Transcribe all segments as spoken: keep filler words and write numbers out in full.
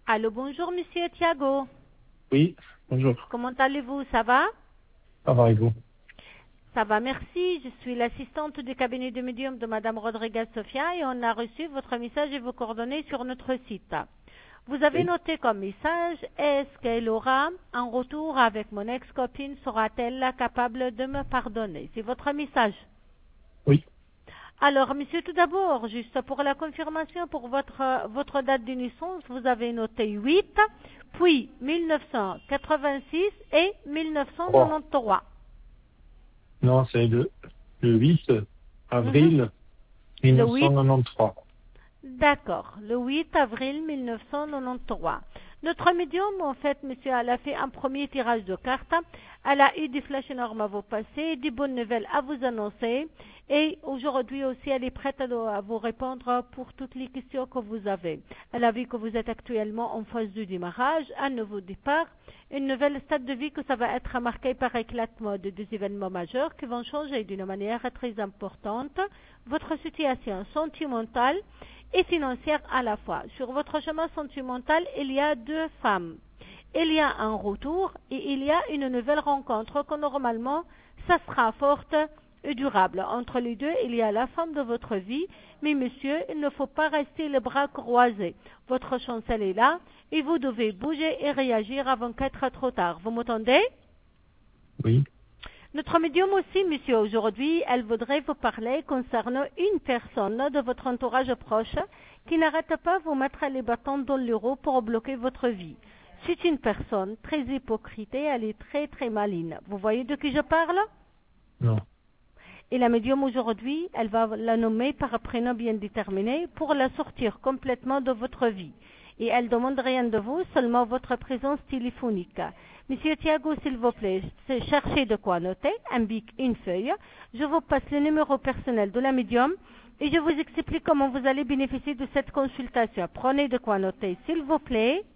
Allô, bonjour Monsieur Thiago. Oui, bonjour. Comment allez-vous? Ça va? Ça va et vous? Ça va, merci. Je suis l'assistante du cabinet de médium de Madame Rodriguez Sofia et on a reçu votre message et vos coordonnées sur notre site. Vous avez Oui. noté comme message, est-ce qu'elle aura un retour avec mon ex-copine? Sera-t-elle capable de me pardonner? C'est votre message. Oui. Alors, monsieur, tout d'abord, juste pour la confirmation, pour votre, votre date de naissance, vous avez noté huit, puis mille neuf cent quatre-vingt-six et mille neuf cent Trois. quatre-vingt-treize. Non, c'est le, le huit Mhm. avril Le huit, mille neuf cent quatre-vingt-treize. d'accord, le huit avril mille neuf cent quatre-vingt-treize. Notre médium, en fait, monsieur, elle a fait un premier tirage de cartes. Elle a eu des flashs énormes à vous passer, des bonnes nouvelles à vous annoncer. Et aujourd'hui aussi, elle est prête à à vous répondre pour toutes les questions que vous avez. Elle a vu que vous êtes actuellement en phase de démarrage, un nouveau départ, une nouvelle stade de vie que ça va être marqué par éclatement de deux événements majeurs qui vont changer d'une manière très importante votre situation sentimentale et financière à la fois. Sur votre chemin sentimental, il y a deux femmes. Il y a un retour et il y a une nouvelle rencontre que normalement, ça sera forte et durable. Entre les deux, il y a la femme de votre vie, mais monsieur, il ne faut pas rester les bras croisés. Votre chance, elle est là et vous devez bouger et réagir avant qu'être trop tard. Vous m'entendez? Oui. Notre médium aussi, monsieur, aujourd'hui, elle voudrait vous parler concernant une personne de votre entourage proche qui n'arrête pas de vous mettre les bâtons dans les roues pour bloquer votre vie. C'est une personne très hypocrite et elle est très très maligne. Vous voyez de qui je parle? Non. Et la médium aujourd'hui, elle va la nommer par un prénom bien déterminé pour la sortir complètement de votre vie. Et elle demande rien de vous, seulement votre présence téléphonique. Monsieur Thiago, s'il vous plaît, cherchez de quoi noter, un bic, une feuille. Je vous passe le numéro personnel de la médium et je vous explique comment vous allez bénéficier de cette consultation. Prenez de quoi noter, s'il vous plaît.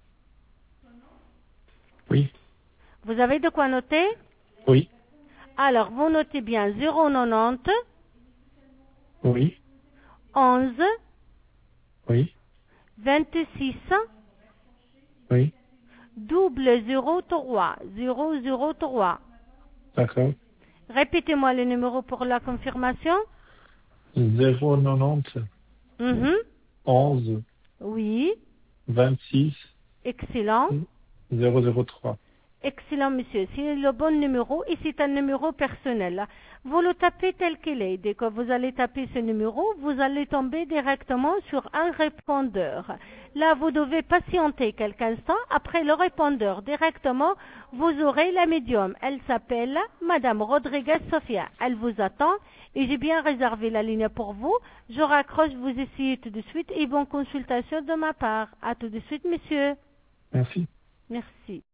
Oui. Vous avez de quoi noter? Oui. Alors, vous notez bien zéro quatre-vingt-dix, Oui. onze, Oui. vingt-six, Oui. double zéro trois, zéro zéro trois. D'accord. Répétez-moi le numéro pour la confirmation. zéro quatre-vingt-dix, Mhm. onze, Oui, vingt-six, excellent. zéro zéro trois. Excellent, monsieur. C'est le bon numéro et c'est un numéro personnel. Vous le tapez tel qu'il est. Dès que vous allez taper ce numéro, vous allez tomber directement sur un répondeur. Là, vous devez patienter quelques instants. Après le répondeur, directement, vous aurez la médium. Elle s'appelle Madame Rodriguez Sofia. Elle vous attend et j'ai bien réservé la ligne pour vous. Je raccroche, vous essayez tout de suite et bonne consultation de ma part. À tout de suite, monsieur. Merci. Merci.